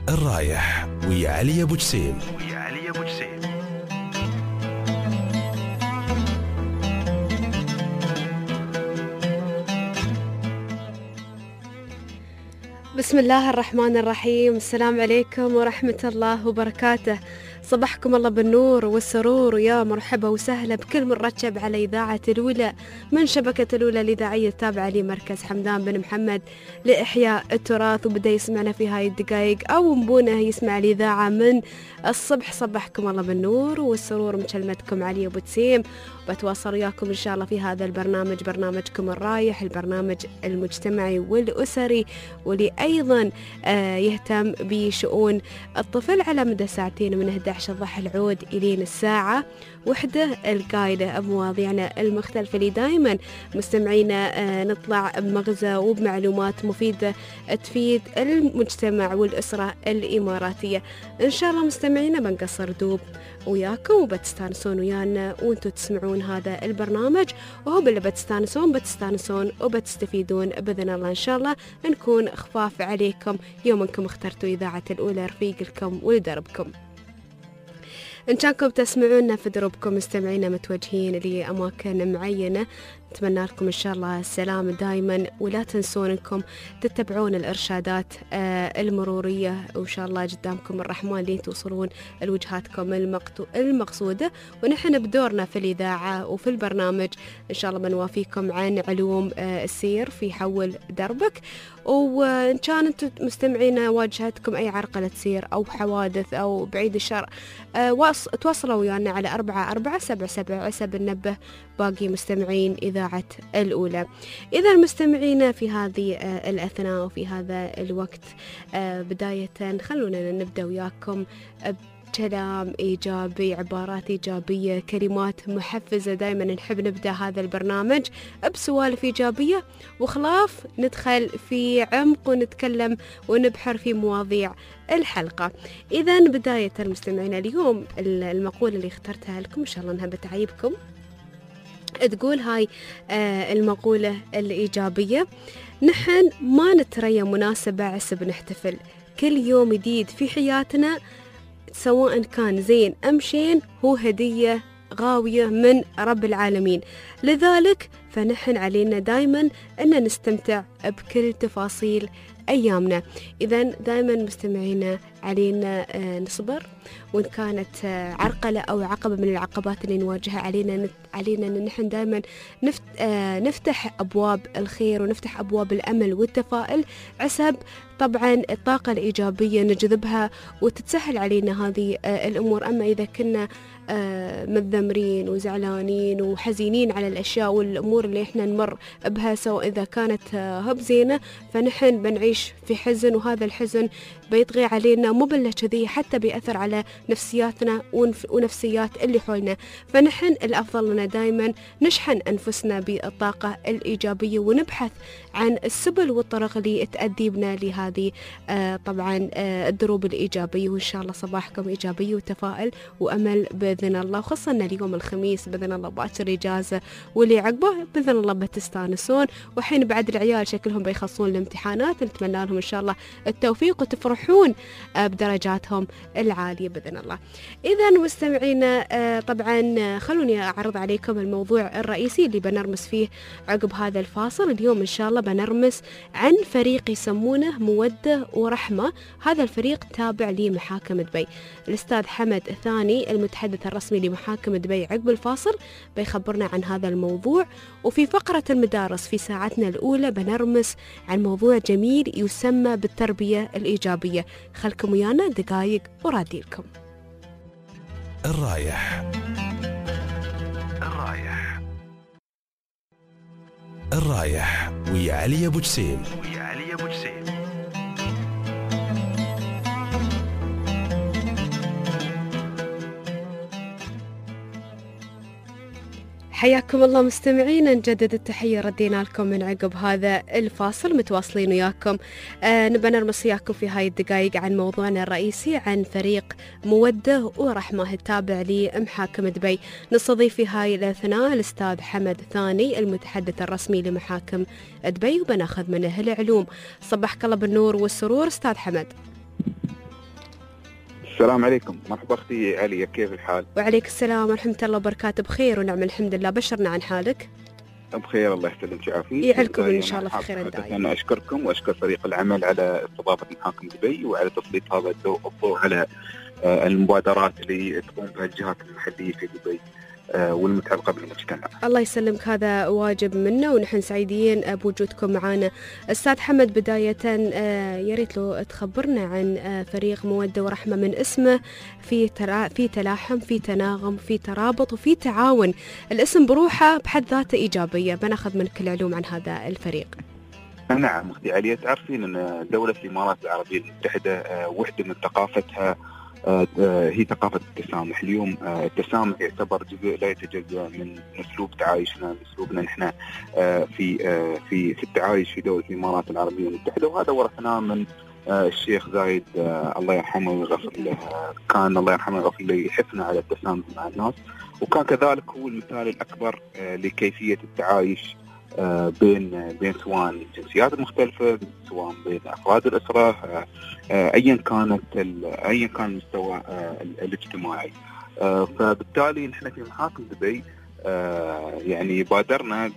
الرايح ويا علي أبو جسيم. بسم الله الرحمن الرحيم. السلام عليكم ورحمة الله وبركاته. صبحكم الله بالنور والسرور، ويا مرحبا وسهلا بكل من ركب على إذاعة الأولى من شبكة الأولى الإذاعية التابعة لمركز حمدان بن محمد لإحياء التراث، وبدأ يسمعنا في هاي الدقائق أو مبونه يسمع الإذاعة من الصبح. صبحكم الله بالنور والسرور، مكلمتكم علي أبو تسيم، بتواصل وياكم إن شاء الله في هذا البرنامج، برنامجكم الرايح، البرنامج المجتمعي والأسري واللي أيضا يهتم بشؤون الطفل على مدى ساعتين من 11 الضحى العود إلين الساعة 1 القايلة بمواضيعنا المختلفة اللي دائما مستمعينا نطلع بمغزى وبمعلومات مفيدة تفيد المجتمع والأسرة الإماراتية. إن شاء الله مستمعينا بنقصر دوب وياكم وبتستانسون ويانا وانتوا تسمعون هذا البرنامج، وهو باللي بتستانسون وبتستفيدون بإذن الله. إن شاء الله نكون خفاف عليكم يوم انكم اخترتوا إذاعة الأولى رفيق لكم ولدربكم. إن كانكم تسمعونا في دروبكم مستمعينا متوجهين لأماكن معينة، نتمنى لكم إن شاء الله السلام دائما، ولا تنسون أنكم تتبعون الإرشادات المرورية، وإن شاء الله قدامكم الرحمن لين توصلون لوجهاتكم المقصودة. ونحن بدورنا في الإذاعة وفي البرنامج إن شاء الله بنوافيكم عن علوم السير في حول دربك. وإن كان أنتم مستمعين واجهتكم أي عرقلة سير أو حوادث أو بعيد الشر، تواصلوا ويانا على 4477 عسى بننبه باقي مستمعين إذاعة الأولى. إذا المستمعين في هذه الأثناء وفي هذا الوقت، بداية خلونا نبدأ وياكم كلام إيجابي، عبارات إيجابية، كلمات محفزة. دائما نحب نبدأ هذا البرنامج بسوالف إيجابية، وخلاف ندخل في عمق ونتكلم ونبحر في مواضيع الحلقة. إذا بداية المستمعين اليوم المقولة اللي اخترتها لكم إن شاء الله أنها بتعيبكم. تقول هاي المقولة الإيجابية: نحن ما نتريا مناسبة عسب نحتفل، كل يوم جديد في حياتنا سواء كان زين أم شين هو هدية غاوية من رب العالمين، لذلك فنحن علينا دايما أن نستمتع بكل تفاصيل أيامنا. إذا دائما مستمعينا علينا نصبر، وإن كانت عرقلة أو عقبة من العقبات اللي نواجهها علينا أن نحن دائما نفتح أبواب الخير ونفتح أبواب الأمل والتفاؤل، عسب طبعا الطاقة الإيجابية نجذبها وتتسهل علينا هذه الأمور. أما إذا كنا متذمرين وزعلانين وحزينين على الأشياء والأمور اللي إحنا نمر بها، سواء إذا كانت هب زينة، فنحن بنعيش في حزن، وهذا الحزن بيطغي علينا، مو بالله كذي حتى بيأثر على نفسياتنا ونفسيات اللي حولنا. فنحن الأفضل لنا دائما نشحن أنفسنا بالطاقة الإيجابية ونبحث عن السبل والطرق اللي تؤدي بنا لهذه طبعا الدروب الإيجابية. وإن شاء الله صباحكم إيجابية وتفاؤل وأمل بإذن الله، وخاصة اليوم الخميس بإذن الله باكر إجازة، واللي عقبه بإذن الله بتستانسون. وحين بعد العيال شكلهم بيخلصون الامتحانات، نتمنى لهم إن شاء الله التوفيق وتفرحون بدرجاتهم العالية بإذن الله. إذا مستمعينا طبعا خلوني أعرض عليكم الموضوع الرئيسي اللي بنرمس فيه عقب هذا الفاصل. اليوم إن شاء الله بنرمس عن فريق يسمونه مودة ورحمة. هذا الفريق تابع لمحاكم دبي. الأستاذ حمد ثاني المتحدث الرسمي لمحاكم دبي عقب الفاصل بيخبرنا عن هذا الموضوع. وفي فقرة المدارس في ساعتنا الأولى بنرمس عن موضوع جميل يسمى بالتربية الإيجابية. خلكم ويانا دقايق وراديلكم. الرايح الرايح ويا علي أبو جسيم. حياكم الله مستمعينا، نجدد التحية ردينا لكم من عقب هذا الفاصل، متواصلين وياكم. نبى نرمس وياكم في هاي الدقائق عن موضوعنا الرئيسي عن فريق مودة ورحمة التابع لمحاكم دبي. نستضيف في هاي الأثناء الأستاذ حمد ثاني المتحدث الرسمي لمحاكم دبي، وبناخذ منه العلوم. صبحك الله بالنور والسرور أستاذ حمد. السلام عليكم، مرحبا أختي عليا، كيف الحال؟ وعليك السلام ورحمة الله وبركاته، بخير ونعم الحمد لله. بشرنا عن حالك. بخير الله يسلمك ويعافيك. يعلكم إن شاء الله في خير دائما. أنا أشكركم وأشكر فريق العمل على استضافة محاكم دبي وعلى تسليط هذا الضوء على المبادرات اللي تقوم بها الجهات المحلية في دبي والمتعلقة بالمجتمع. الله يسلمك، هذا واجب منا ونحن سعيدين بوجودكم معنا. أستاذ حمد، بداية يا ريت لو تخبرنا عن فريق مودة ورحمة من اسمه، في تلاحم، في تناغم، في ترابط وفي تعاون. الاسم بروحه بحد ذاته إيجابية. بناخذ منك العلوم عن هذا الفريق. نعم أختي عليا، تعرفين أن دولة الإمارات العربية المتحدة وحدة من ثقافتها هي ثقافة التسامح. اليوم التسامح يعتبر جزء لا يتجزأ من أسلوب تعايشنا، من أسلوبنا نحن في التعايش في دولة الإمارات العربية المتحدة، وهذا ورثناه من الشيخ زايد الله يرحمه ويغفر له. كان الله يرحمه ويغفر له يحثنا على التسامح مع الناس، وكان كذلك هو المثال الأكبر لكيفية التعايش بين سواء الجنسيات المختلفة، سواء بين أفراد الأسرة، أيا كان المستوى الاجتماعي. فبالتالي نحن في محاكم دبي يعني بادرنا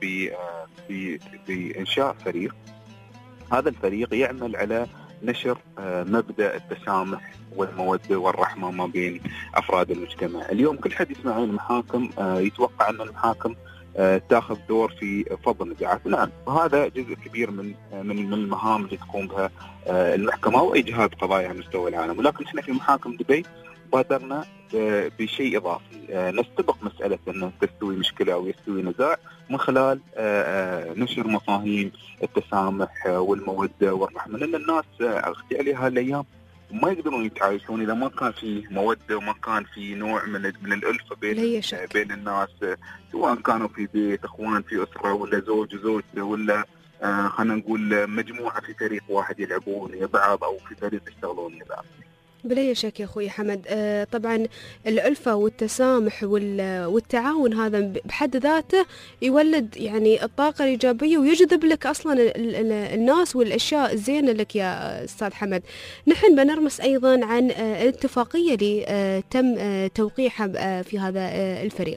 بإنشاء فريق. هذا الفريق يعمل على نشر مبدأ التسامح والمودة والرحمة ما بين أفراد المجتمع. اليوم كل حد يسمع عن المحاكم يتوقع أن المحاكم تاخذ دور في فض النزاعات. نعم، وهذا جزء كبير من المهام اللي تقوم بها المحكمة واي جهاز قضائي على مستوى العالم، ولكن احنا في محاكم دبي بادرنا بشيء اضافي، نستبق مسألة ان تستوي مشكلة او يستوي نزاع من خلال نشر مفاهيم التسامح والمودة والرحمة، لان الناس اختي عليها الايام ما يقدرون يتعايشون إذا ما كان في مودة وما كان في نوع من الألفة بين الناس، سواء كانوا في بيت، أخوان في أسرة، ولا زوج وزوجته، ولا خلينا نقول مجموعة في فريق واحد يلعبون يا بعض أو في فريق يشتغلون يا بعض. بلا شك يا أخوي حمد، طبعا الألفة والتسامح والتعاون هذا بحد ذاته يولد يعني الطاقة الإيجابية ويجذب لك أصلا الناس والأشياء الزينة لك يا أستاذ حمد. نحن بنرمس أيضا عن الاتفاقية اللي تم توقيعها في هذا الفريق.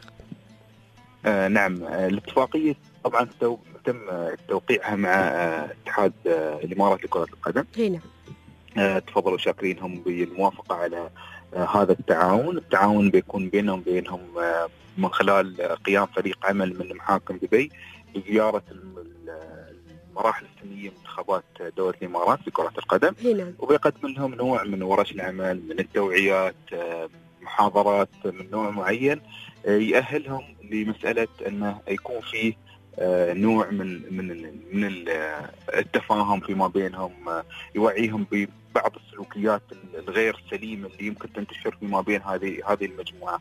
نعم، الاتفاقية طبعا تم توقيعها مع اتحاد الإمارات لكرة القدم. نعم. تفضلوا شاكرينهم بالموافقة على هذا التعاون. التعاون بيكون بينهم من خلال قيام فريق عمل من محاكم دبي بزيارة المراحل السنية منتخبات دولة الإمارات في كرة القدم، وبيقدم لهم نوع من ورش العمل، من التوعيات، محاضرات من نوع معين يأهلهم لمسألة أنه يكون فيه نوع من التفاهم فيما بينهم، يوعيهم ببعض السلوكيات الغير سليمة اللي يمكن تنتشر فيما بين هذه المجموعة.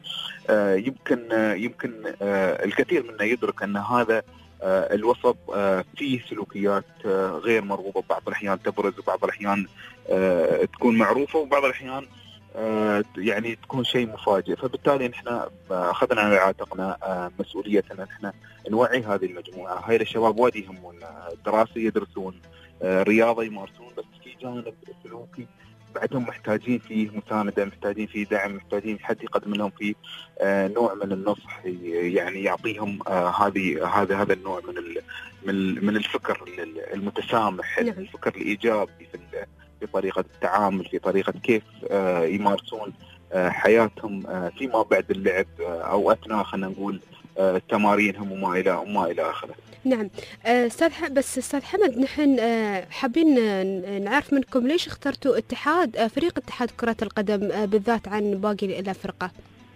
يمكن الكثير منا يدرك أن هذا الوسط فيه سلوكيات غير مرغوبة، بعض الأحيان تبرز وبعض الأحيان تكون معروفة وبعض الأحيان يعني تكون شيء مفاجئ. فبالتالي نحن أخذنا على عاتقنا مسؤولية أن نحن نوعي هذه المجموعة. هاي الشباب وايد يهمون، دراسة يدرسون، رياضة يمارسون، بس في جانب سلوكي بعدهم محتاجين فيه مساندة، محتاجين فيه دعم، محتاجين حد يقدم لهم فيه نوع من النصح، يعني يعطيهم هذا النوع من الفكر المتسامح، الفكر الإيجابي في طريقة التعامل، في طريقة كيف يمارسون حياتهم فيما بعد اللعب أو أثناء خلينا نقول تمارينهم وما إلى آخره. نعم أستاذ حمد، نحن حابين نعرف منكم ليش اخترتوا فريق اتحاد كرة القدم بالذات عن باقي الفرقة؟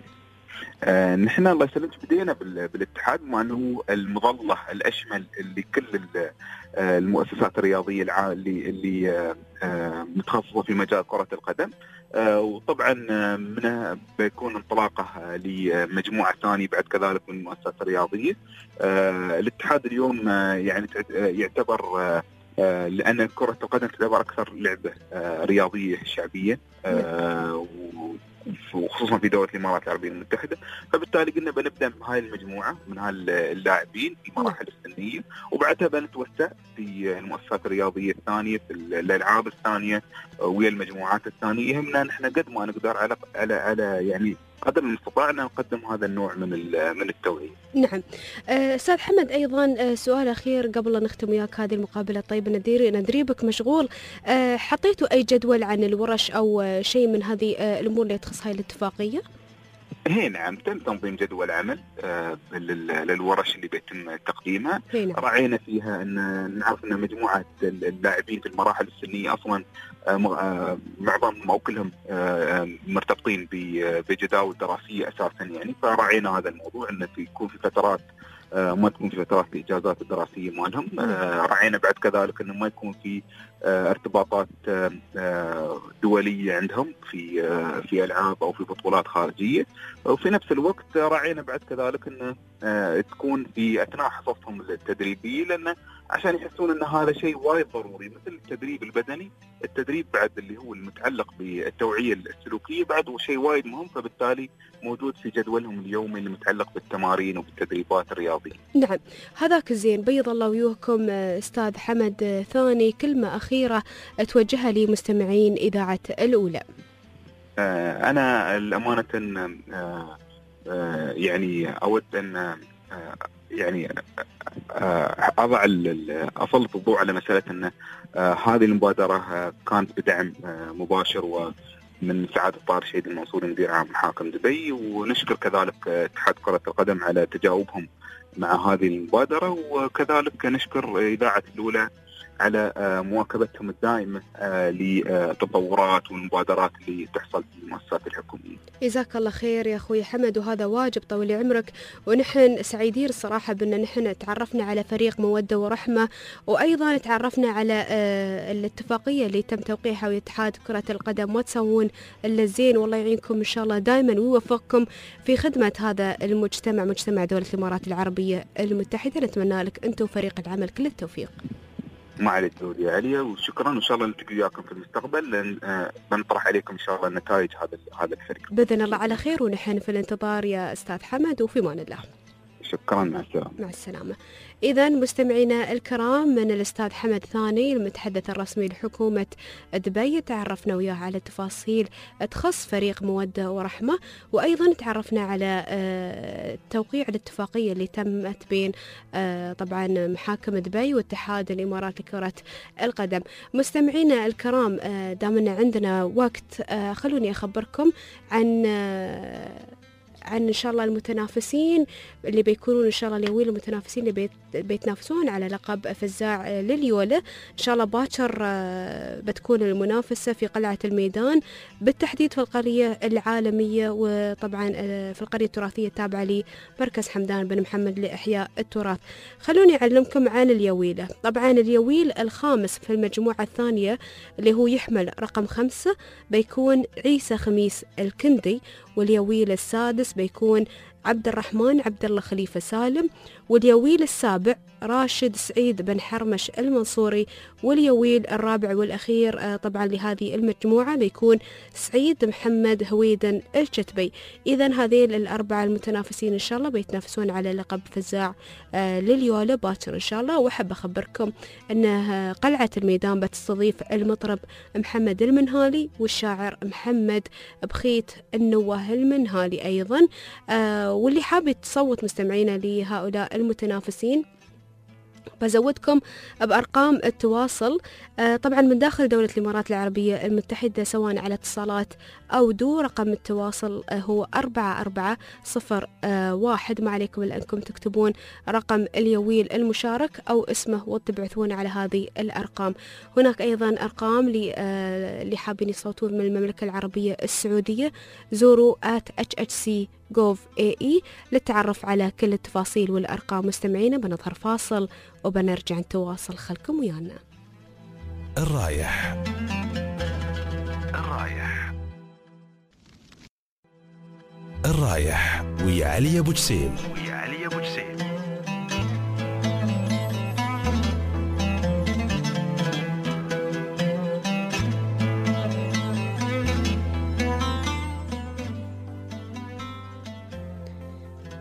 نحن الله يسلمك بدينا بالاتحاد مع أنه المظلة الأشمل اللي كل المؤسسات الرياضية اللي متخصصة في مجال كرة القدم، وطبعا منها بيكون انطلاقه لمجموعة ثانية بعد كذلك من المؤسسات الرياضية. الاتحاد اليوم يعني يعتبر لأن كرة القدم تعتبر أكثر لعبة رياضية شعبية، وخصوصا في دولة الإمارات العربية المتحدة. فبالتالي قلنا بنبدأ من هاي المجموعة من هاي اللاعبين في المراحل السنية، وبعدها بنتوسع في المؤسسات الرياضية الثانية، في الألعاب الثانية ويا المجموعات الثانية. يهمنا نحن قد ما نقدر على يعني قدر المستطاع أن نقدم هذا النوع من التوعية. نعم. أستاذ حمد، أيضا سؤال أخير قبل لا نختم وياك هذه المقابلة. طيب ندري بك مشغول، حطيتوا أي جدول عن الورش أو شيء من هذه الأمور اللي تخص هاي الاتفاقية؟ نعم، تم تنظيم جدول عمل للورش اللي بيتم تقديمها. نعم. راعينا فيها أن نعرف أن مجموعة اللاعبين في المراحل السنية أصلا معظمهم أو كلهم مرتبطين بجداول دراسية أساسا يعني. فراعينا هذا الموضوع أن يكون في فترات ما تكون في فترات الإجازات الدراسية مالهم. راعينا بعد كذلك أنه ما يكون في ارتباطات دولية عندهم في ألعاب أو في بطولات خارجية. وفي نفس الوقت راعينا بعد كذلك أنه تكون في أثناء حصصهم التدريبية، لأن عشان يحسون أن هذا شيء وايد ضروري مثل التدريب البدني. التدريب بعد اللي هو المتعلق بالتوعية السلوكية بعد هو شيء وايد مهم، فبالتالي موجود في جدولهم اليومي المتعلق بالتمارين وبالتدريبات الرياضية. نعم، هذاك زين. بيض الله وجوهكم أستاذ حمد ثاني، كلمة أخيرة توجهها لمستمعين إذاعة الأولى. أنا الأمانة يعني أود أن يعني أسلط الضوء على مسألة أن هذه المبادرة كانت بدعم مباشر ومن سعادة طارق شهيد المنصوري مدير عام محاكم دبي، ونشكر كذلك اتحاد كرة القدم على تجاوبهم مع هذه المبادرة، وكذلك نشكر إذاعة الأولى على مواكبتهم الدائمة لتطورات والمبادرات اللي تحصل في المؤسسات الحكومية. جزاك الله خير يا أخوي حمد، وهذا واجب طول عمرك. ونحن سعيدين الصراحة بأن نحن تعرفنا على فريق مودة ورحمة، وأيضا تعرفنا على الاتفاقية اللي تم توقيعها ويا اتحاد كرة القدم، وتسوون إلا الزين. والله يعينكم إن شاء الله دائما ويوفقكم في خدمة هذا المجتمع، مجتمع دولة الإمارات العربية المتحدة. نتمنى لك أنت وفريق العمل كل التوفيق. ما عليك دود يا عليا، وشكرا. وإن شاء الله نلتقي وياكم في المستقبل، لأن بنطرح عليكم إن شاء الله نتائج هذا الفريق بإذن الله على خير. ونحن في الانتظار يا أستاذ حمد، وفي مان الله. شكرا، مع السلامة. مع السلامة. إذا مستمعينا الكرام، من الأستاذ حمد ثاني المتحدث الرسمي لحكومة دبي، تعرفنا وياه على تفاصيل تخص فريق مودة ورحمة، وأيضا تعرفنا على توقيع الاتفاقية اللي تمت بين طبعا محاكم دبي واتحاد الإمارات لكرة القدم. مستمعينا الكرام، دامنا عندنا وقت، خلوني أخبركم عن إن شاء الله المتنافسين اللي بيكونون إن شاء الله اليومين المتنافسين اللي بيتنافسون على لقب فزاع لليولة. إن شاء الله باكر بتكون المنافسة في قلعة الميدان، بالتحديد في القرية العالمية، وطبعا في القرية التراثية التابعة لمركز حمدان بن محمد لإحياء التراث. خلوني أعلمكم عن اليويلة. طبعا اليويل الخامس في المجموعة الثانية اللي هو يحمل رقم 5 بيكون عيسى خميس الكندي، واليويل السادس بيكون عبد الرحمن عبد الله خليفة سالم، واليويل السابع راشد سعيد بن حرمش المنصوري، واليويل الرابع والأخير طبعا لهذه المجموعة بيكون سعيد محمد هويدن الكتبي. إذا هذيل الأربعة المتنافسين إن شاء الله بيتنافسون على لقب فزاع لليولة باكر إن شاء الله. وأحب أخبركم أن قلعة الميدان بتستضيف المطرب محمد المنهالي والشاعر محمد بخيت النواه المنهالي أيضا. واللي حاب تصوت مستمعينا لهؤلاء المتنافسين بزودكم بأرقام التواصل طبعا من داخل دولة الإمارات العربية المتحدة، سواء على اتصالات أو دو. رقم التواصل هو 4401. ما عليكم إلا أنكم تكتبون رقم اليويل المشارك أو اسمه وتبعثون على هذه الأرقام. هناك أيضا أرقام اللي حابين يصوتون من المملكة العربية السعودية، زوروا @HHC.gov.ae للتعرف على كل التفاصيل والأرقام. مستمعينا بنظهر فاصل وبنرجع نتواصل، خلكم ويانا. الرايح ويا علي أبو جسيم.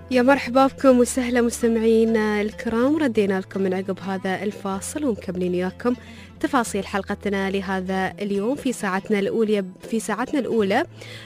يا مرحبا بكم وسهلا مستمعينا الكرام، ردينا لكم من عقب هذا الفاصل ومكملين وياكم تفاصيل حلقتنا لهذا اليوم في ساعتنا الأولى.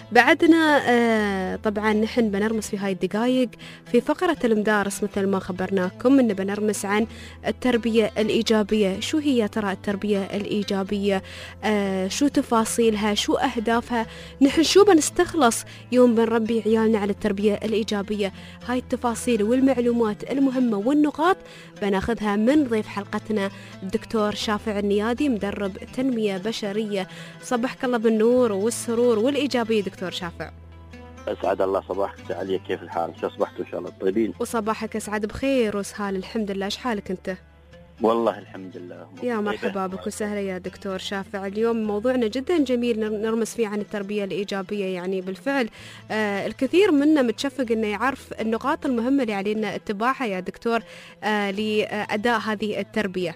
بعدنا طبعا نحن بنرمس في هاي الدقائق في فقرة المدارس مثل ما خبرناكم إن بنرمس عن التربية الإيجابية. شو هي ترى التربية الإيجابية؟ شو تفاصيلها؟ شو أهدافها؟ نحن شو بنستخلص يوم بنربي عيالنا على التربية الإيجابية؟ هاي التفاصيل والمعلومات المهمة والنقاط بناخذها من ضيف حلقتنا الدكتور شافع النيادي، مدرب تنمية بشرية. صبحك الله بالنور والسرور والإيجابية دكتور شافع. أسعد الله صباحك عليا، كيف الحال؟ شو أصبحتوا إن شاء الله طيبين؟ وصباحك أسعد بخير وسهال الحمد لله. إيش حالك أنت؟ والله الحمد لله. يا مرحبا بك وسهلا يا دكتور شافع. اليوم موضوعنا جدا جميل نرمس فيه عن التربية الإيجابية. يعني بالفعل الكثير منا متشفق أنه يعرف النقاط المهمة اللي علينا اتباعها يا دكتور لأداء هذه التربية.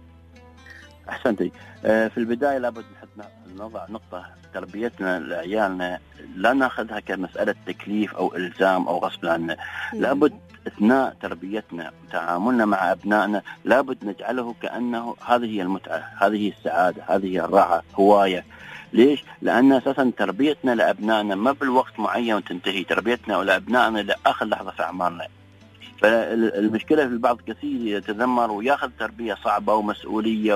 أحسنتي. في البداية لابد نضع نقطة، تربيتنا لعيالنا لا ناخذها كمسألة تكليف أو إلزام أو غصب عنا. لابد أثناء تربيتنا وتعاملنا مع أبنائنا لابد نجعله كأنه هذه هي المتعة، هذه هي السعادة، هذه هي الراحة، هواية. ليش؟ لأن أساسا تربيتنا لأبنائنا ما بالوقت معين تنتهي، تربيتنا لأبنائنا لآخر لحظة في أعمارنا. فالمشكلة في البعض كثير يتذمر وياخذ تربية صعبة ومسؤولية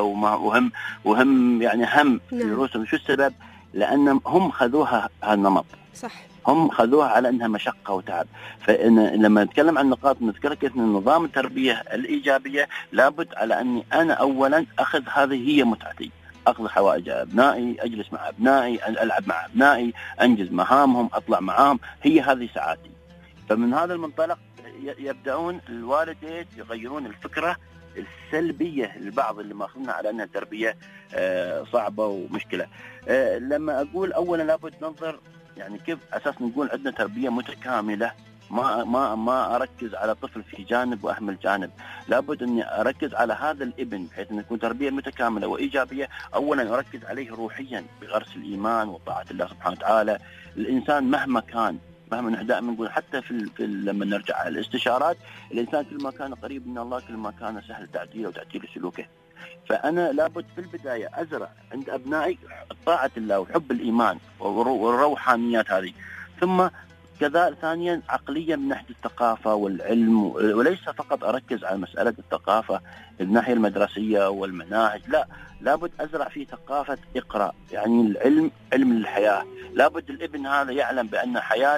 وهم يعني هم في رؤوسهم. شو السبب؟ لأن هم خذوها هالنمط، صح، هم خذوها على أنها مشقة وتعب. فلما نتكلم عن نقاط نذكر كيف أن نظام التربية الإيجابية لابد على أني أنا أولا أخذ هذه هي متعتي، أخذ حوائج أبنائي، أجلس مع أبنائي، ألعب مع أبنائي، أنجز مهامهم، أطلع معهم، هي هذه سعادتي. فمن هذا المنطلق يبدأون الوالدين يغيرون الفكرة السلبية للبعض اللي ماخذنا على أنها تربية صعبة ومشكلة. لما أقول أولا لابد ننظر يعني كيف أساس نقول عندنا تربية متكاملة. ما أركز على طفل في جانب وأهمل جانب، لابد أني أركز على هذا الابن بحيث أن تكون تربية متكاملة وإيجابية. أولا أركز عليه روحيا بغرس الإيمان وطاعة الله سبحانه وتعالى. الإنسان مهما كان، مهما دائما نقول حتى في لما نرجع على الاستشارات، الإنسان كل ما كان قريب من الله كل ما كان سهل تعديله وتعديل سلوكه. فأنا لابد في البداية أزرع عند أبنائي طاعة الله وحب الإيمان والروحانيات هذه، ثم كذا ثانيا عقليا من ناحية الثقافة والعلم، وليس فقط أركز على مسألة الثقافة الناحية المدرسية والمناهج، لا، لابد أزرع في ثقافة إقراء، يعني العلم علم الحياة. لابد الابن هذا يعلم بأن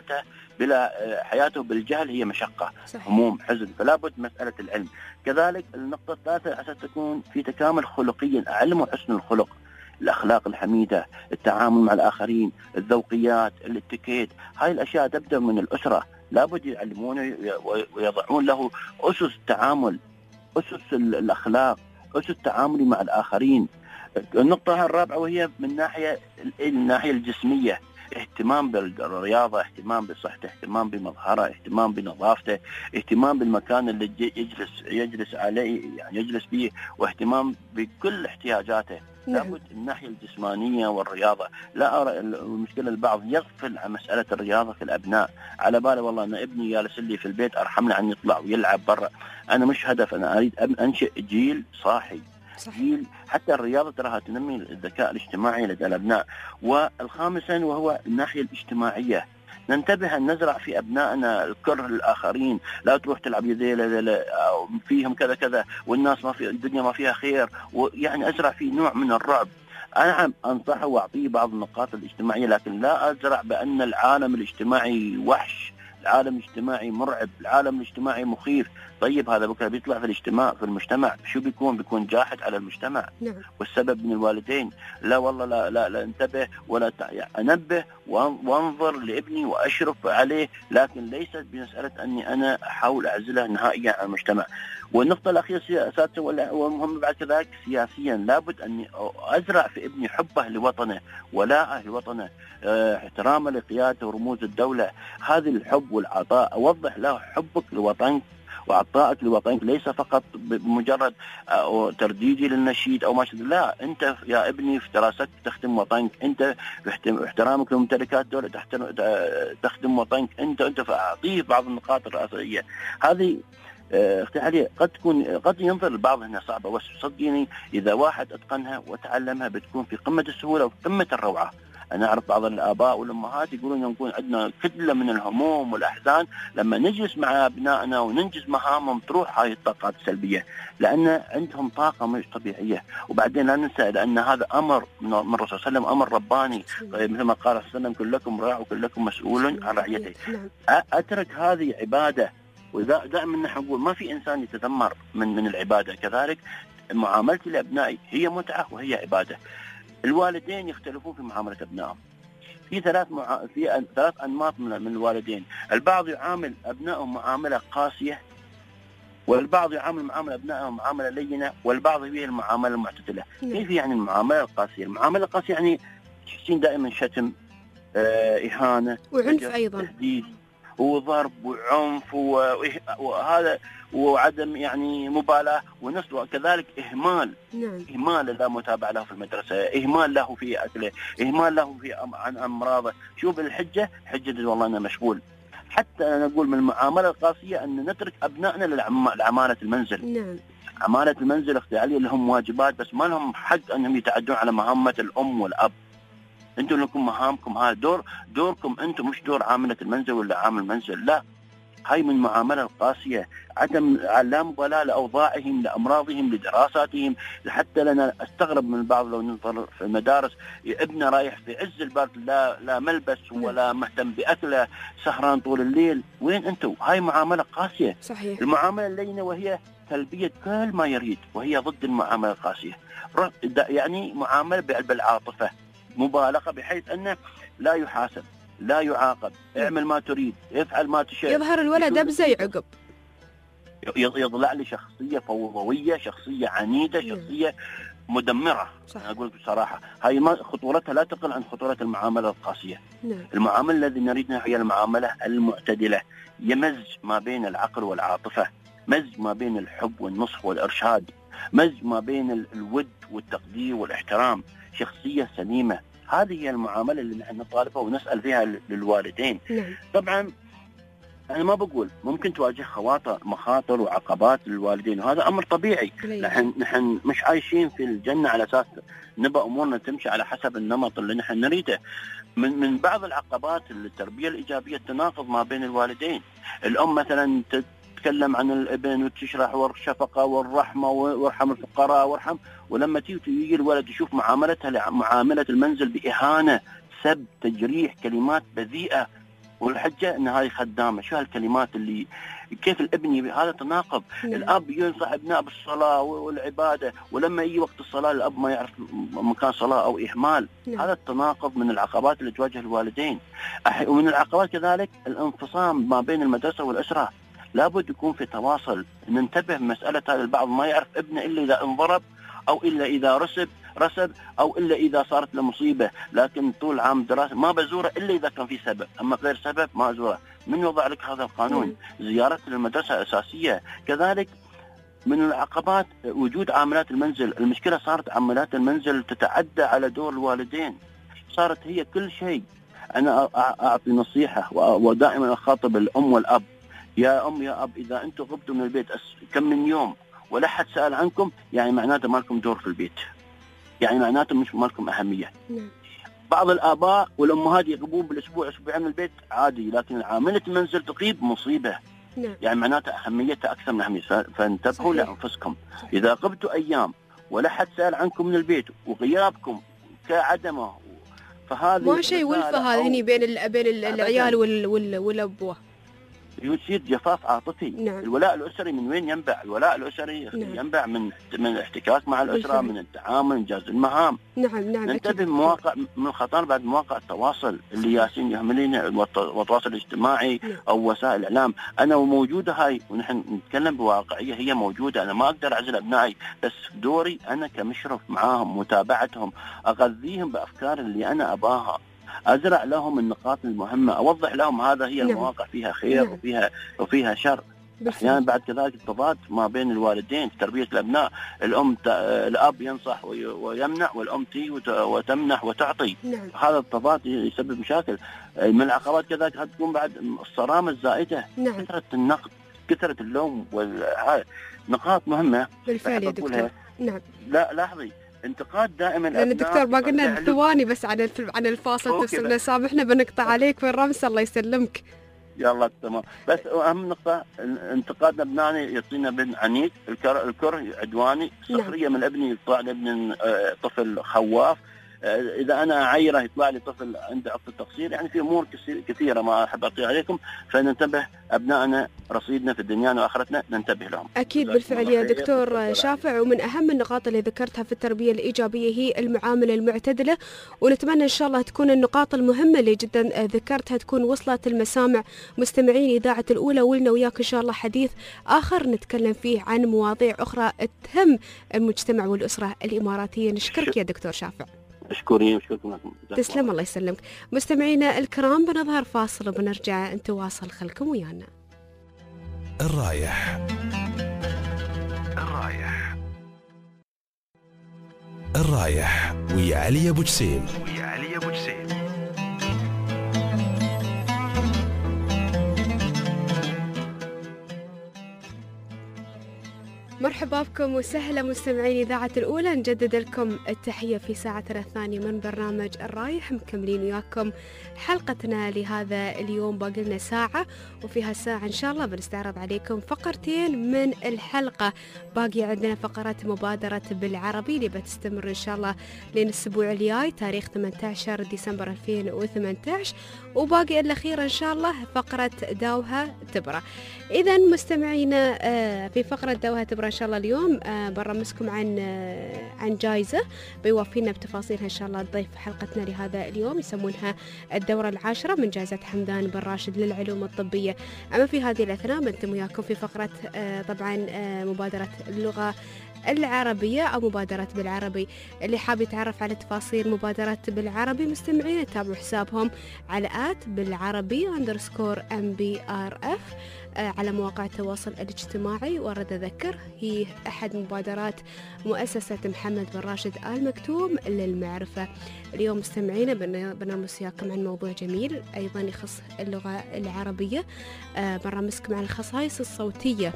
حياته بالجهل هي مشقة، هموم، حزن، فلابد مسألة العلم. كذلك النقطة الثالثة عشان تكون في تكامل خلقيا، أعلمه حسن الخلق، الأخلاق الحميدة، التعامل مع الآخرين، الذوقيات، الاتيكيت. هاي الأشياء تبدأ من الأسرة، لابد يعلمونه ويضعون له أسس التعامل، أسس الأخلاق، أسس التعامل مع الآخرين. النقطة الرابعة وهي من الناحية الجسمية، اهتمام بالرياضة، اهتمام بصحته، اهتمام بمظهره، اهتمام بنظافته، اهتمام بالمكان اللي يجلس عليه، يعني يجلس فيه، واهتمام بكل احتياجاته. لابد الناحية الجسمانية والرياضة. لا أرى المشكلة البعض يغفل عن مسألة الرياضة في الأبناء، على بالي والله أنا ابني جالس لي في البيت أرحمنا عن يطلع ويلعب برا. أنا مش هدف، أنا أريد أنشئ جيل صاحي، جيل حتى الرياضة تراها تنمي الذكاء الاجتماعي لدى الأبناء. والخامسا وهو الناحية الاجتماعية، ننتبه أن نزرع في أبنائنا الكره للآخرين، لا تروح تلعب يذيل فيهم كذا كذا والناس ما في الدنيا ما فيها خير، ويعني أزرع في نوع من الرعب. أنا أنصحه وأعطيه بعض النقاط الاجتماعية، لكن لا أزرع بأن العالم الاجتماعي وحش، العالم الاجتماعي مرعب، العالم الاجتماعي مخيف. طيب هذا بكره بيطلع في المجتمع شو بيكون جاحد على المجتمع. نعم. والسبب من الوالدين. لا والله لا انتبه ولا انبه وانظر لابني واشرف عليه، لكن ليست بمسألة اني انا احاول اعزله نهائيا عن المجتمع. والنقطة الأخيرة سادسة والمهم بعد كذلك سياسيا، لابد أني أزرع في ابني حبه لوطنه، ولاءه لوطنه، احترامه لقيادته ورموز الدولة. هذه الحب والعطاء، أوضح له حبك لوطنك وعطائك لوطنك ليس فقط بمجرد ترديدي للنشيد أو ما شابه. لا، أنت يا ابني في دراستك تخدم وطنك، أنت في احترامك لممتلكات الدولة تخدم وطنك، أنت فأعطيه بعض النقاط الرئيسية هذه. اختي علي، قد ينظر البعض انها صعبه، بس صدقيني اذا واحد اتقنها وتعلمها بتكون في قمه السهوله وفي قمه الروعه. انا اعرف بعض الاباء والامهات يقولون نكون عندنا كتله من الهموم والاحزان، لما نجلس مع ابنائنا وننجز مهامهم تروح هاي الطاقات السلبيه، لان عندهم طاقه مش طبيعيه. وبعدين لا ننسى لان هذا امر من الرسول صلى الله عليه وسلم، امر رباني، مثل ما قال صلى الله عليه وسلم كلكم راع وكلكم مسؤول عن رعيته. اترك هذه عباده، وإذا دائما نحن نقول ما في إنسان يتذمر من العبادة. كذلك معاملتي لأبنائي هي متعة وهي عبادة. الوالدين يختلفون في معاملة أبنائهم. في ثلاث أنماط من الوالدين. البعض يعامل أبنائهم معاملة قاسية، والبعض يعامل أبنائهم معاملة لينة، والبعض هي المعاملة المعتدلة. كيف يعني المعاملة القاسية؟ المعاملة القاسية يعني تحسين دائما شتم، إهانة، وعنف أيضا، تهديد وضرب وعنف وهذا وعدم يعني مبالاة ونسل، وكذلك إهمال. إهمال لا متابعة له في المدرسة، إهمال له في أكله، إهمال له في عن أمراضه. شوف الحجة، حجة والله أنا مشغول. حتى أنا نقول من المعاملة القاسية أن نترك أبنائنا لعمالة المنزل. عمالة المنزل أختي علي لهم واجبات، بس ما لهم حق أنهم يتعدون على مهمة الأم والأب. انتم لكم مهامكم، هذا دوركم انتم، مش دور عاملة المنزل ولا عامل المنزل. لا، هاي من المعاملة القاسية، عدم لا مبالاة لأوضاعهم، لأمراضهم، لدراساتهم. حتى لنا استغرب من البعض لو ننظر في المدارس، ابنه رايح في عز البرد، لا ملبس ولا مهتم بأكله، سهران طول الليل. وين انتم؟ هاي معاملة قاسية. صحيح. المعاملة اللينة وهي تلبية كل ما يريد، وهي ضد المعاملة القاسية. يعني معاملة بالعاطفة، مبالغة بحيث أنه لا يحاسب، لا يعاقب، اعمل ما تريد، افعل ما تشاء. يظهر الولد أبزي عقب، يطلع لي شخصية فوضوية، شخصية عنيدة، شخصية مدمرة. أنا أقول بصراحة هاي خطورتها لا تقل عن خطورة المعاملة القاسية. المعاملة الذي نريدها هي المعاملة المعتدلة، يمزج ما بين العقل والعاطفة، مزج ما بين الحب والنصح والإرشاد، مزج ما بين الود والتقدير والاحترام، شخصية سليمة. هذه هي المعاملة اللي نحن نطالبها ونسأل فيها للوالدين. طبعا أنا ما بقول ممكن تواجه مخاطر وعقبات للوالدين، وهذا أمر طبيعي. نحن مش عايشين في الجنة على أساس نبقى أمورنا تمشي على حسب النمط اللي نحن نريده. من بعض العقبات التربية الإيجابية التناقض ما بين الوالدين. الأم مثلا تتكلم عن الابن وتشرح والشفقة والرحمة وارحم الفقراء وارحم، ولما تيجي الولد يشوف معاملتها معاملة المنزل بإهانة، سب، تجريح، كلمات بذيئة، والحجة أن هذه خدامة. شو هالكلمات اللي كيف الابن هذا تناقض. الأب ينصح ابناء بالصلاة والعبادة، ولما يجي وقت الصلاة الأب ما يعرف مكان صلاة أو إهمال. هذا التناقض من العقبات اللي تواجه الوالدين. ومن العقبات كذلك الانفصام ما بين المدرسة والأسرة. لابد يكون في تواصل. ننتبه مسألة هذا، البعض ما يعرف ابنه إلا إذا انضرب، أو إلا إذا رسب، أو إلا إذا صارت له مصيبة، لكن طول عام دراسة ما بزوره إلا إذا كان في سبب، أما غير سبب ما أزوره. من يوضع لك هذا القانون؟ زيارة للمدرسة أساسية. كذلك من العقبات وجود عاملات المنزل. المشكلة صارت عاملات المنزل تتعدى على دور الوالدين، صارت هي كل شيء. أنا أعطي نصيحة ودائما أخاطب الأم والأب، يا أم يا أب، إذا أنتم غبتوا من البيت كم من يوم ولا حد سأل عنكم، يعني معناته ما لكم دور في البيت، يعني معناته مش ما لكم أهمية. بعض الآباء والأمهات يغيبون بالأسبوع أسبوعين من البيت عادي، لكن عاملة المنزل تغيب مصيبة. يعني معناته أهميتها أكثر من أهمية. فانتبهوا لأنفسكم. إذا غبتوا أيام ولا حد سأل عنكم من البيت وغيابكم كعدمه، فهذا ما شيء ولفة هذا هني بين العيال والأبوة، يصير جفاف عاطفي. الولاء الأسري من وين ينبع؟ الولاء الأسري ينبع من الاحتكاك مع الأسرة، من التعامل، إنجاز المهام. ننتبه مواقع من الخطر بعد مواقع التواصل اللي ياسين يهملين، والتواصل الاجتماعي أو وسائل الإعلام. أنا موجودة هاي، ونحن نتكلم بواقعية، هي موجودة. أنا ما أقدر أعزل أبنائي، بس دوري أنا كمشرف معاهم، متابعتهم، أغذيهم بأفكار اللي أنا أباها، أزرع لهم النقاط المهمة، أوضح لهم هذا هي المواقع فيها خير وفيها شر. أحيانا بعد كذلك التضاد ما بين الوالدين في تربية الأبناء، الأب ينصح ويمنع، والأم تي وتمنح وتعطي. نعم. هذا التضاد يسبب مشاكل. من العقبات كذلك قد تكون بعد الصرامة الزائدة. نعم. كثرة النقد، كثرة اللوم، نقاط مهمة بالفعل يا دكتور. نعم. لا لاحظي، انتقاد دائما لأن الدكتور ما قلنا ثواني بس عن الفاصل، تفصلنا، سامحنا بنقطع عليك في الرمس، الله يسلمك. يلا تمام. بس أهم نقطة، انتقاد أبنائنا يعطينا ابن عنيد، الكره عدواني، سخرية من ابني يطلع لي ابن طفل خواف، إذا أنا أعيره يطلع لي طفل عنده عقد التقصير. يعني في أمور كثيرة ما أحب أعطيها عليكم، فننتبه أبنائنا رصيدنا في الدنيا وآخرتنا، ننتبه لهم. أكيد بالفعل يا دكتور شافع. ومن أهم النقاط اللي ذكرتها في التربية الإيجابية هي المعاملة المعتدلة، ونتمنى إن شاء الله تكون النقاط المهمة اللي جدا ذكرتها تكون وصلت المسامع مستمعين إذاعة الأولى، ولنا وياك إن شاء الله حديث آخر نتكلم فيه عن مواضيع أخرى تهم المجتمع والأسرة الإماراتية. نشكرك يا دكتور شافع. أشكركم. تسلم، الله يسلمك. مستمعينا الكرام بنظهر فاصل وبنرجع نتواصل، خلكم ويانا. الرايح الرايح ويا علي أبو جسيم. مرحبا بكم وسهلا مستمعين إذاعة الأولى، نجدد لكم التحية في ساعتنا الثانية من برنامج الرايح، مكملين وياكم حلقتنا لهذا اليوم. باقي لنا ساعة، وفي هالساعة إن شاء الله بنستعرض عليكم فقرتين من الحلقة. باقي عندنا فقرة مبادرة بالعربي اللي بتستمر إن شاء الله لين الأسبوع الجاي تاريخ 18 ديسمبر 2018، وباقي الأخيرة إن شاء الله فقرة داوها تبرة. إذا مستمعينا في فقرة داوها تبرة إن شاء الله اليوم برمسكم عن جائزة بيوافينا بتفاصيلها إن شاء الله الضيف حلقتنا لهذا اليوم، يسمونها الدورة العاشرة من جائزة حمدان بن راشد للعلوم الطبية. أما في هذه الأثناء بنتم وياكم في فقرة طبعا مبادرة اللغة العربية أو مبادرة بالعربي. اللي حاب يتعرف على تفاصيل مبادرة بالعربي مستمعين تابعوا حسابهم على @بالعربي_MBRF على مواقع التواصل الاجتماعي. وأرد أذكر هي أحد مبادرات مؤسسة محمد بن راشد آل مكتوم للمعرفة. اليوم مستمعين بنرمس وياكم عن موضوع جميل أيضا يخص اللغة العربية، بنرمسكم عن الخصائص الصوتية.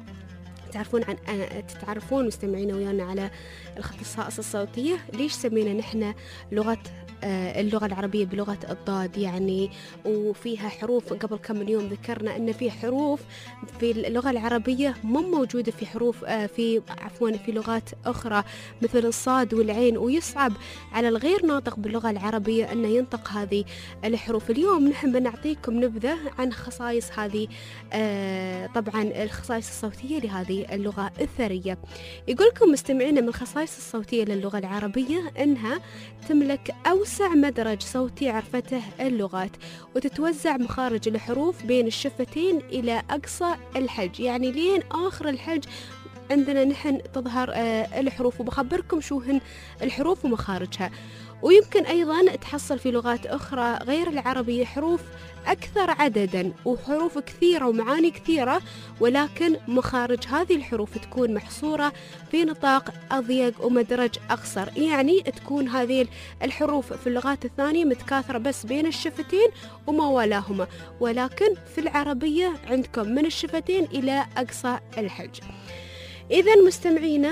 تتعرفون مستمعين ويانا على الخصائص الصوتية، ليش سمينا نحن اللغة العربية بلغة الضاد يعني، وفيها حروف. قبل كم من يوم ذكرنا أن في حروف في اللغة العربية مو موجودة في حروف في لغات أخرى مثل الصاد والعين، ويصعب على الغير ناطق باللغة العربية أن ينطق هذه الحروف. اليوم نحن بنعطيكم نبذة عن خصائص هذه طبعا الخصائص الصوتية لهذه اللغة الثرية. يقولكم مستمعين من الخصائص الصوتية للغة العربية أنها تملك أوسع مدرج صوتي عرفته اللغات، وتتوزع مخارج الحروف بين الشفتين إلى أقصى الحلج، يعني لين آخر الحلج عندنا نحن تظهر الحروف، وبخبركم شو هن الحروف ومخارجها. ويمكن أيضا تحصل في لغات أخرى غير العربية حروف أكثر عددا وحروف كثيرة ومعاني كثيرة، ولكن مخارج هذه الحروف تكون محصورة في نطاق أضيق ومدرج أقصر، يعني تكون هذه الحروف في اللغات الثانية متكاثرة بس بين الشفتين وما ولاهما، ولكن في العربية عندكم من الشفتين إلى أقصى الحلج. إذا مستمعينا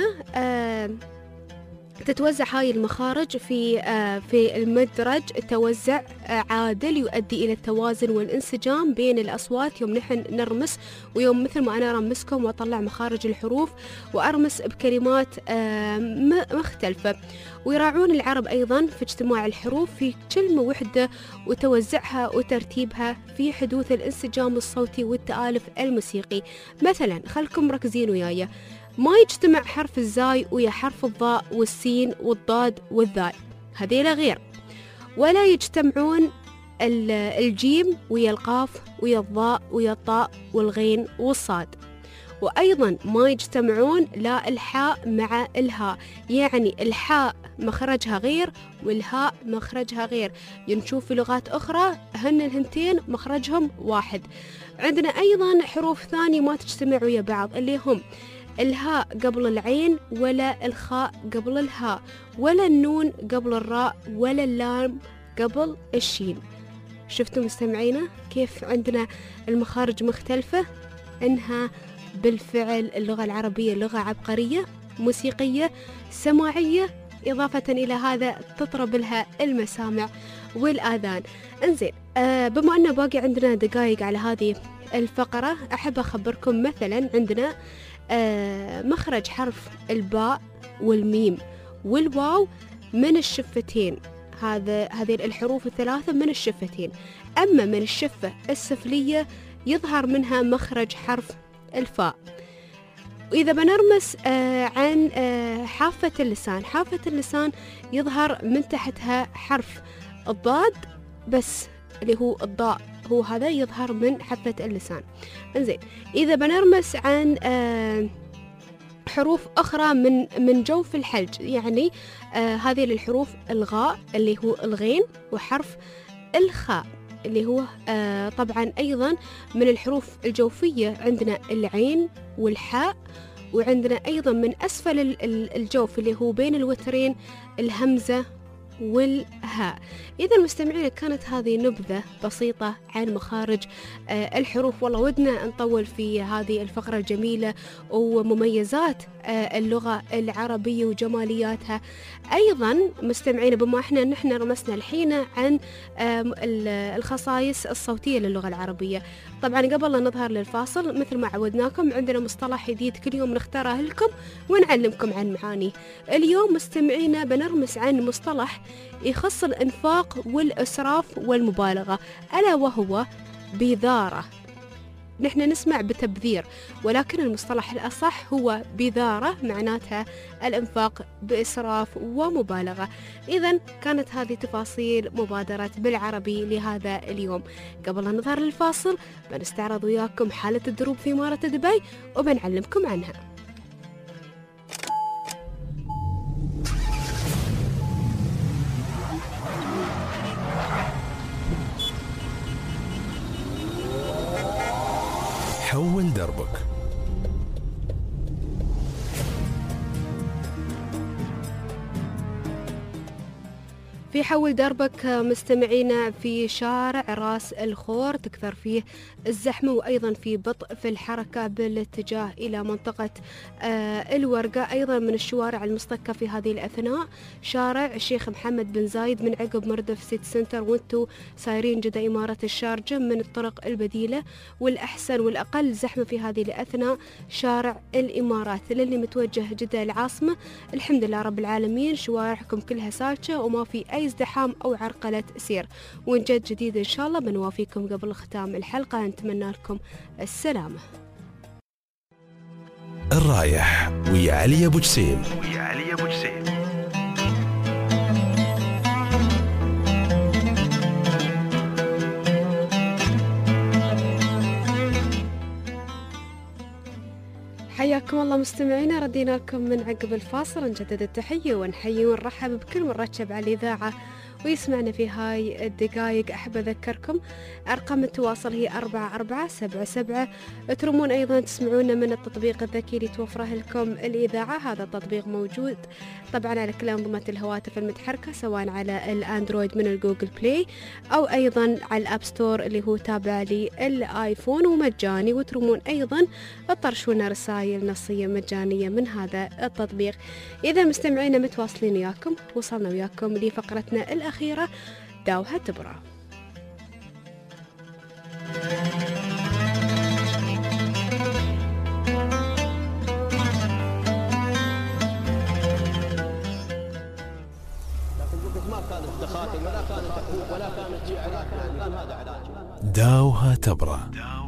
تتوزع هاي المخارج في المدرج توزع عادل يؤدي إلى التوازن والانسجام بين الأصوات. يوم نحن نرمس ويوم مثل ما أنا أرمسكم وأطلع مخارج الحروف وأرمس بكلمات مختلفة، ويراعون العرب أيضا في اجتماع الحروف في كلمة وحدة وتوزعها وترتيبها في حدوث الانسجام الصوتي والتآلف الموسيقي. مثلا خلكم مركزين وياي، ما يجتمع حرف الزاي ويا حرف الضاء والسين والضاد والذاي، هذيلا غير. ولا يجتمعون الجيم ويا القاف ويا الضاء ويا الطاء والغين والصاد. وأيضا ما يجتمعون لا الحاء مع الهاء، يعني الحاء مخرجها غير والهاء مخرجها غير. نشوف في لغات أخرى هن الهنتين مخرجهم واحد. عندنا أيضا حروف ثانية ما تجتمع ويا بعض، اللي هم الهاء قبل العين ولا الخاء قبل الهاء، ولا النون قبل الراء ولا اللام قبل الشين. شفتوا مستمعينا كيف عندنا المخارج مختلفة؟ إنها بالفعل اللغة العربية لغة عبقرية موسيقية سماعية، إضافة إلى هذا تطرب لها المسامع والآذان. انزين، بما أنه باقي عندنا دقائق على هذه الفقرة، أحب أخبركم مثلا عندنا مخرج حرف الباء والميم والواو من الشفتين. هذه الحروف الثلاثة من الشفتين. أما من الشفة السفلية يظهر منها مخرج حرف الفاء. وإذا بنرمس عن حافة اللسان، حافة اللسان يظهر من تحتها حرف الضاد بس، اللي هو الضاء، هو هذا يظهر من حافة اللسان. انزين، إذا بنرمس عن حروف أخرى من جوف الحلج، يعني هذه الحروف الغاء اللي هو الغين، وحرف الخاء اللي هو طبعا أيضا من الحروف الجوفية. عندنا العين والحاء، وعندنا أيضا من أسفل الجوف اللي هو بين الوترين الهمزة والهاء. إذا مستمعين كانت هذه نبذة بسيطة عن مخارج الحروف. والله ودنا نطول في هذه الفقرة الجميلة ومميزات اللغة العربية وجمالياتها. أيضا مستمعين بما نحن رمسنا الحين عن الخصائص الصوتية للغة العربية، طبعا قبل لا نظهر للفاصل مثل ما عودناكم عندنا مصطلح جديد كل يوم نختاره لكم ونعلمكم عن معانيه. اليوم مستمعينا بنرمس عن مصطلح يخص الإنفاق والإسراف والمبالغة، ألا وهو بذارة. نحن نسمع بتبذير، ولكن المصطلح الأصح هو بذارة، معناتها الإنفاق بإسراف ومبالغة. إذن كانت هذه تفاصيل مبادرة بالعربي لهذا اليوم. قبل أن نظهر للفاصل بنستعرض وياكم حالة الدروب في إمارة دبي وبنعلمكم عنها. حول دربك. في حول دربك مستمعينا في شارع راس الخور تكثر فيه الزحمة، وأيضا في بطء في الحركة بالاتجاه إلى منطقة الورقة. أيضا من الشوارع المصطكة في هذه الأثناء شارع الشيخ محمد بن زايد من عقب مردف سيتي سنتر وانتو سايرين جدة إمارة الشارجة من الطرق البديلة. والأحسن والأقل زحمة في هذه الأثناء شارع الإمارات. للي متوجه جدة العاصمة الحمد لله رب العالمين شوارعكم كلها سالكة وما في أي ازدحام أو عرقلة سير. وإن جد جديد إن شاء الله بنوافيكم قبل ختام الحلقة، نتمنى لكم السلامة. الرايح ويا علي أبو جسيم. حياكم الله مستمعينا، ردينا لكم من عقب الفاصل. نجدد التحية ونحيي ونرحب بكل من رتب على الإذاعة ويسمعنا في هاي الدقائق. أحب أذكركم أرقام التواصل هي 4477. ترمون أيضا تسمعونا من التطبيق الذكي اللي توفره لكم الإذاعة. هذا التطبيق موجود طبعا على كل أنظمة الهواتف المتحركة، سواء على الأندرويد من الجوجل بلاي أو أيضا على الأب ستور اللي هو تابع للآيفون ومجاني. وترمون أيضا تطرشونا رسائل نصية مجانية من هذا التطبيق. إذا مستمعينا متواصلين وياكم، وصلنا وياكم لفقرتنا الأخيرة داوها تبرى. داوها تبرى.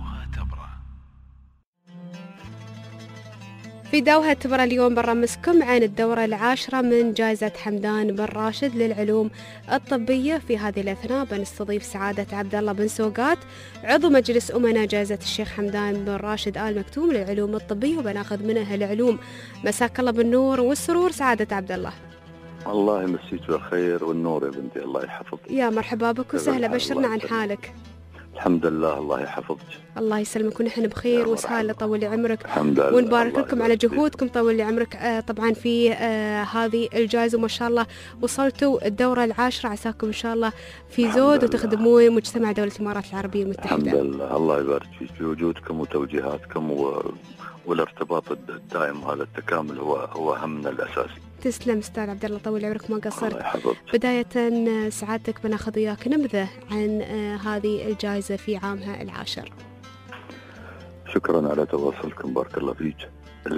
في داوها تبرى اليوم برمسكم عن الدورة 10 من جائزة حمدان بن راشد للعلوم الطبية. في هذه الأثناء بنستضيف سعادة عبد الله بن سوقات عضو مجلس أمناء جائزة الشيخ حمدان بن راشد آل مكتوم للعلوم الطبية، وبناخذ منها العلوم. مساك الله بالنور والسرور سعادة عبد الله. الله يمسيك بالخير والنور يا بنتي، الله يحفظك. يا مرحبا بك وسهلا، بشرنا عن حالك. الحمد لله، الله يحفظك. الله يسلمك ونحن بخير وسهلا، طول لي عمرك. الحمد لله، ونبارك لكم على جهودكم، طول لي عمرك. طبعا في هذه الجائزة وما شاء الله وصلتوا الدورة 10، عساكم إن شاء الله في زود وتخدمون مجتمع دولة الإمارات العربية المتحدة. الحمد لله، الله يبارك فيك في وجودكم وتوجيهاتكم والارتباط الدائم، هذا التكامل هو همنا الأساسي. تسلم أستاذ عبد الله، طول عمرك ما قصرت. الله يحفظك. بداية سعادتك بناخذ وياك نبذة عن هذه الجائزة في عامها 10. شكرا على تواصلكم، بارك الله فيك.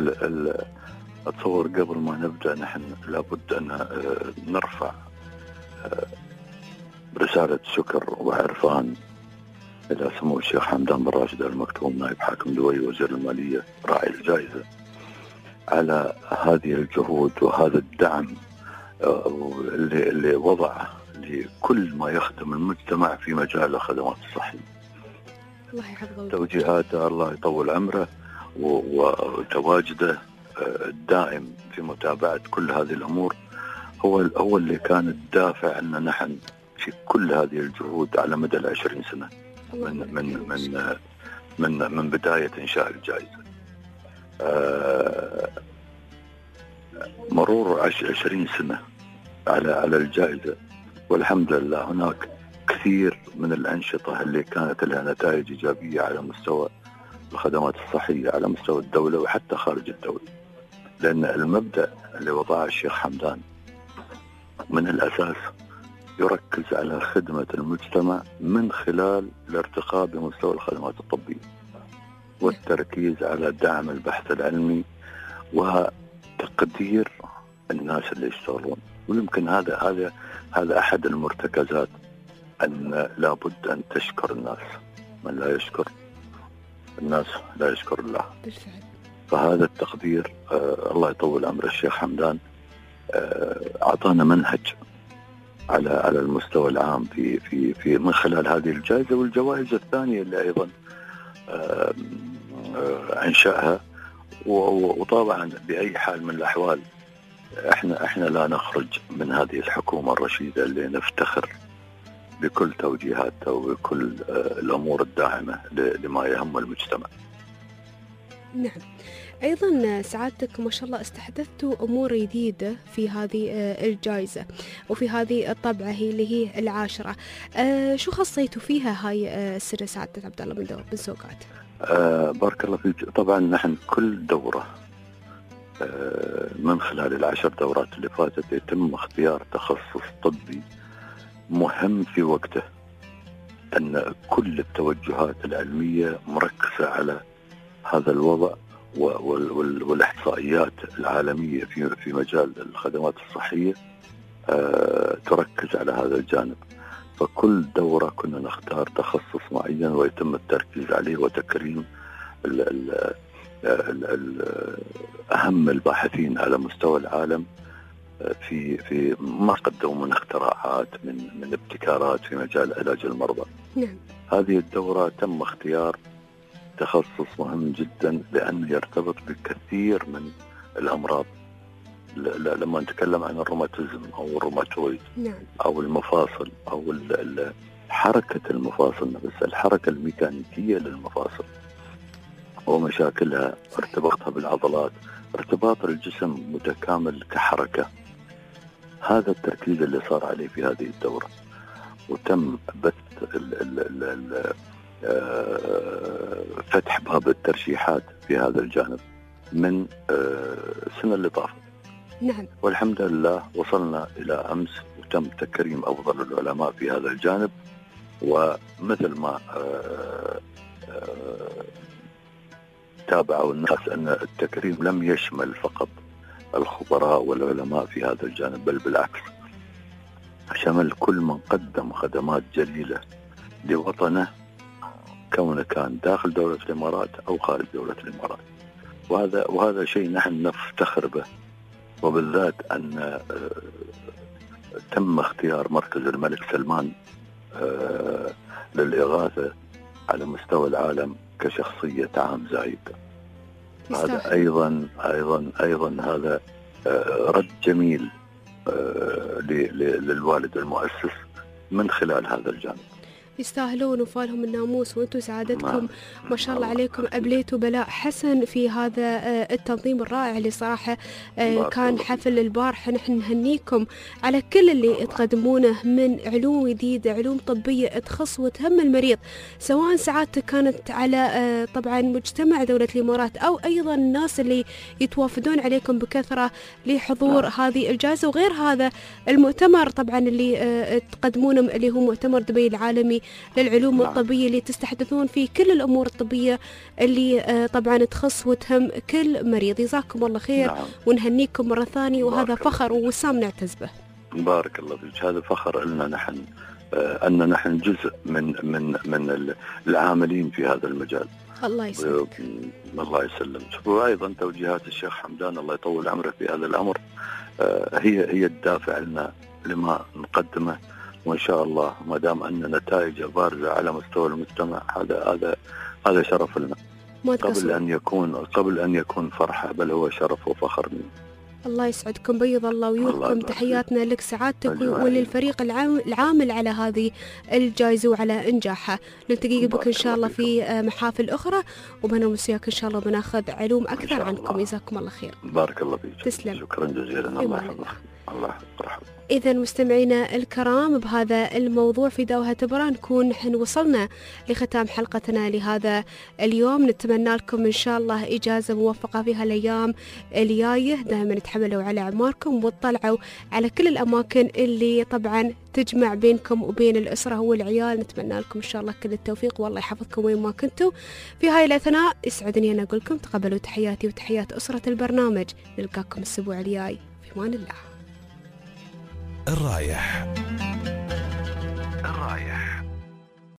أتصور قبل ما نبدأ نحن لابد أن نرفع رسالة شكر وعرفان إلى سمو الشيخ حمدان بن راشد آل مكتوم، نائب حاكم دبي وزير المالية راعي الجائزة، على هذه الجهود وهذا الدعم اللي وضعه لكل ما يخدم المجتمع في مجال الخدمات الصحية. الله يحفظه. توجيهاته الله يطول عمره وتواجده الدائم في متابعة كل هذه الأمور هو اللي كان الدافع أن نحن في كل هذه الجهود على مدى 20 سنة من بداية إنشاء الجائزة. مرور 20 سنة على الجائزة، والحمد لله هناك كثير من الأنشطة اللي كانت لها نتائج إيجابية على مستوى الخدمات الصحية على مستوى الدولة وحتى خارج الدولة، لأن المبدأ اللي وضعه الشيخ حمدان من الأساس يركز على خدمة المجتمع من خلال الارتقاء بمستوى الخدمات الطبية والتركيز على دعم البحث العلمي وتقدير الناس اللي يشتغلون. ويمكن هذا أحد المرتكزات، أن لابد أن تشكر الناس، من لا يشكر الناس لا يشكر الله. فهذا التقدير الله يطول عمر الشيخ حمدان أعطانا منهج على المستوى العام في من خلال هذه الجائزة والجوائز الثانية اللي أيضا أنشأها. وطبعا بأي حال من الأحوال احنا لا نخرج من هذه الحكومة الرشيدة اللي نفتخر بكل توجيهاتها وبكل الأمور الداعمة لما يهم المجتمع. نعم، أيضا سعادتك ما شاء الله استحدثتوا أمور جديدة في هذه الجائزة وفي هذه الطبعة اللي هي 10. شو خصيتوا فيها هاي السنة سعادة عبد الله بن سوقات؟ بارك الله فيك. طبعا نحن كل دورة من خلال 10 دورات اللي فاتت يتم اختيار تخصص طبي مهم في وقته، أن كل التوجهات العلمية مركزة على هذا الوضع والاحصائيات العالمية في مجال الخدمات الصحية تركز على هذا الجانب. فكل دورة كنا نختار تخصص معين ويتم التركيز عليه وتكريم أهم الباحثين على مستوى العالم في ما قدموا من اختراعات من ابتكارات في مجال علاج المرضى. نعم. هذه الدورة تم اختيار تخصص مهم جدا لأنه يرتبط بكثير من الأمراض. لما نتكلم عن الروماتيزم أو الروماتويد، نعم، أو المفاصل أو حركة المفاصل نفسها، الحركة الميكانيكية للمفاصل ومشاكلها، ارتباطها بالعضلات، ارتباط الجسم متكامل كحركة. هذا التركيز اللي صار عليه في هذه الدورة، وتم بث فتح باب الترشيحات في هذا الجانب من السنة اللي طافت. نعم. والحمد لله وصلنا إلى أمس وتم تكريم أفضل العلماء في هذا الجانب. ومثل ما تابعوا الناس أن التكريم لم يشمل فقط الخبراء والعلماء في هذا الجانب، بل بالعكس شمل كل من قدم خدمات جليلة لوطنه، كونه كان داخل دولة الإمارات أو خارج دولة الإمارات. وهذا شيء نحن نفتخر به، وبالذات أن تم اختيار مركز الملك سلمان للإغاثة على مستوى العالم كشخصية عام زايد. هذا أيضا هذا رد جميل للوالد المؤسس من خلال هذا الجانب. يستاهلون وفالهم الناموس، وانتم سعادتكم ما شاء الله عليكم أبليتوا بلاء حسن في هذا التنظيم الرائع اللي صراحة كان حفل البارحة. نحن نهنيكم على كل اللي تقدمونه من علوم جديدة، علوم طبية تخص وتهم المريض، سواء سعادتك كانت على طبعا مجتمع دولة الإمارات أو أيضا الناس اللي يتوافدون عليكم بكثرة لحضور هذه الجائزة، وغير هذا المؤتمر طبعا اللي تقدمونه اللي هو مؤتمر دبي العالمي للعلوم الطبية، اللي تستحدثون فيه كل الأمور الطبية اللي طبعا تخص وتهم كل مريض. جزاكم الله خير ونهنيكم مرة ثانية، وهذا فخر ووسام نعتز به. بارك الله فيك. هذا فخر لنا نحن أن نحن جزء من العاملين في هذا المجال. الله يسلمك. الله يسلمك. وأيضا توجيهات الشيخ حمدان الله يطول عمره في هذا الأمر هي الدافع لنا لما نقدمه، وإن شاء الله ما دام أن نتائج بارزة على مستوى المجتمع هذا شرف لنا قبل أن يكون فرحة، بل هو شرف وفخر لنا. الله يسعدكم، بيض الله ويوفقكم. تحياتنا لك سعادتك وللفريق العامل على هذه الجائزة وعلى إنجاحها. نلتقي بك إن شاء الله في محافل أخرى، وبنمسياك إن شاء الله بناخذ علوم أكثر عنكم. جزاكم الله خير. بارك الله فيك. تسلم. شكرا جزيلا. الله يحفظك. الله يحفظك. إذا مستمعينا الكرام، بهذا الموضوع في دوها تبرا نكون نحن وصلنا لختام حلقتنا لهذا اليوم. نتمنى لكم إن شاء الله إجازة موفقة في هالأيام الجاية. دائما تحملوا على أعماركم وتطلعوا على كل الأماكن اللي طبعا تجمع بينكم وبين الأسرة والعيال. نتمنى لكم إن شاء الله كل التوفيق، والله يحفظكم وين ما كنتوا. في هاي الأثناء يسعدني أن أقول لكم تقبلوا تحياتي وتحيات أسرة البرنامج. نلقاكم الأسبوع الجاي في أمان الله. الرايح.